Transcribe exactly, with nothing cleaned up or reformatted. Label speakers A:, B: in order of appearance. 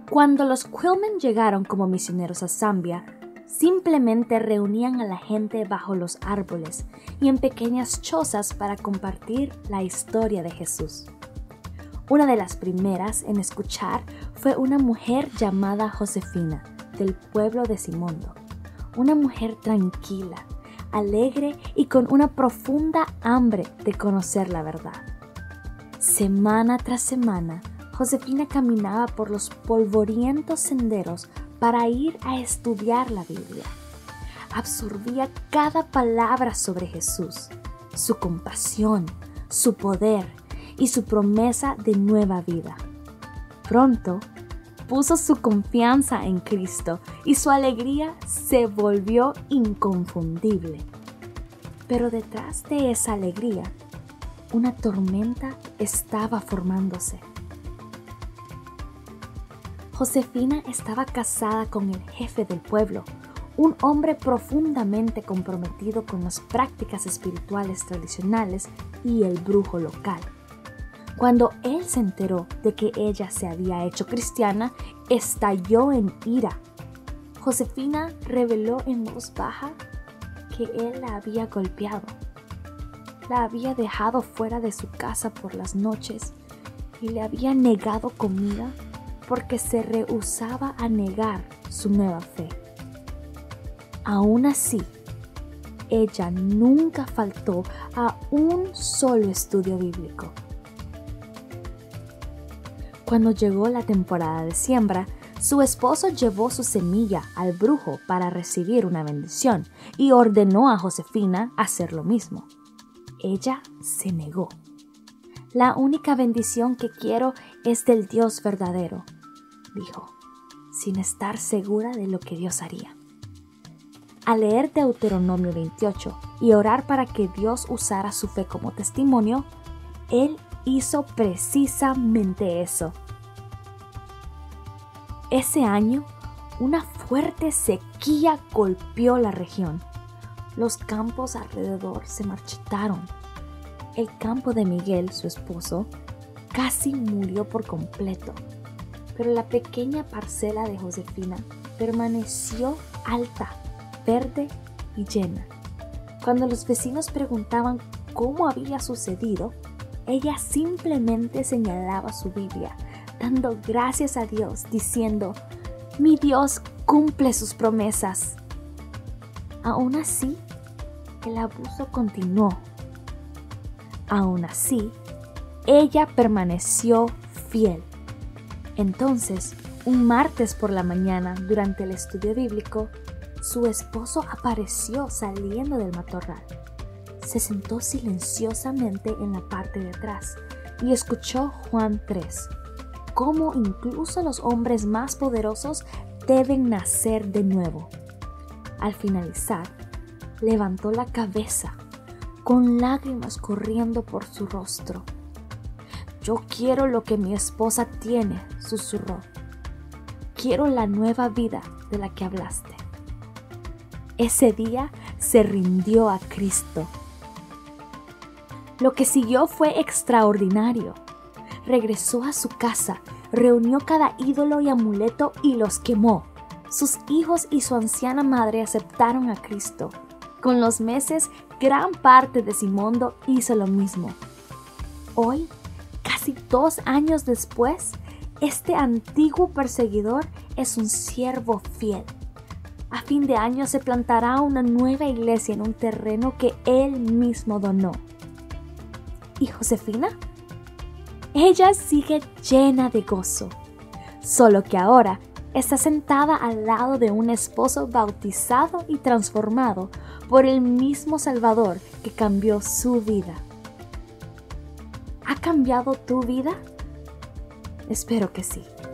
A: Cuando los Quillman llegaron como misioneros a Zambia, simplemente reunían a la gente bajo los árboles y en pequeñas chozas para compartir la historia de Jesús. Una de las primeras en escuchar fue una mujer llamada Josefina, del pueblo de Simondo. Una mujer tranquila, alegre y con una profunda hambre de conocer la verdad. Semana tras semana, Josefina caminaba por los polvorientos senderos para ir a estudiar la Biblia. Absorbía cada palabra sobre Jesús, su compasión, su poder y su promesa de nueva vida. Pronto, puso su confianza en Cristo y su alegría se volvió inconfundible. Pero detrás de esa alegría, una tormenta estaba formándose. Josefina estaba casada con el jefe del pueblo, un hombre profundamente comprometido con las prácticas espirituales tradicionales y el brujo local. Cuando él se enteró de que ella se había hecho cristiana, estalló en ira. Josefina reveló en voz baja que él la había golpeado. La había dejado fuera de su casa por las noches y le había negado comida porque se rehusaba a negar su nueva fe. Aún así, ella nunca faltó a un solo estudio bíblico. Cuando llegó la temporada de siembra, su esposo llevó su semilla al brujo para recibir una bendición y ordenó a Josefina hacer lo mismo. Ella se negó. La única bendición que quiero es del Dios verdadero, dijo, sin estar segura de lo que Dios haría. Al leer Deuteronomio veintiocho y orar para que Dios usara su fe como testimonio, él hizo precisamente eso. Ese año, una fuerte sequía golpeó la región. Los campos alrededor se marchitaron. El campo de Miguel, su esposo, casi murió por completo, pero la pequeña parcela de Josefina permaneció alta, verde y llena. Cuando los vecinos preguntaban cómo había sucedido, ella simplemente señalaba su Biblia, dando gracias a Dios, diciendo: «Mi Dios cumple sus promesas». Aún así, el abuso continuó. Aún así, ella permaneció fiel. Entonces, un martes por la mañana, durante el estudio bíblico, su esposo apareció saliendo del matorral. Se sentó silenciosamente en la parte de atrás y escuchó Juan tres, cómo incluso los hombres más poderosos deben nacer de nuevo. Al finalizar, levantó la cabeza, con lágrimas corriendo por su rostro. «Yo quiero lo que mi esposa tiene», susurró. «Quiero la nueva vida de la que hablaste». Ese día se rindió a Cristo. Lo que siguió fue extraordinario. Regresó a su casa, reunió cada ídolo y amuleto y los quemó. Sus hijos y su anciana madre aceptaron a Cristo. Con los meses, gran parte de Simondo hizo lo mismo. Hoy, casi dos años después, este antiguo perseguidor es un siervo fiel. A fin de año se plantará una nueva iglesia en un terreno que él mismo donó. ¿Y Josefina? Ella sigue llena de gozo, solo que ahora está sentada al lado de un esposo bautizado y transformado por el mismo Salvador que cambió su vida. ¿Ha cambiado tu vida? Espero que sí.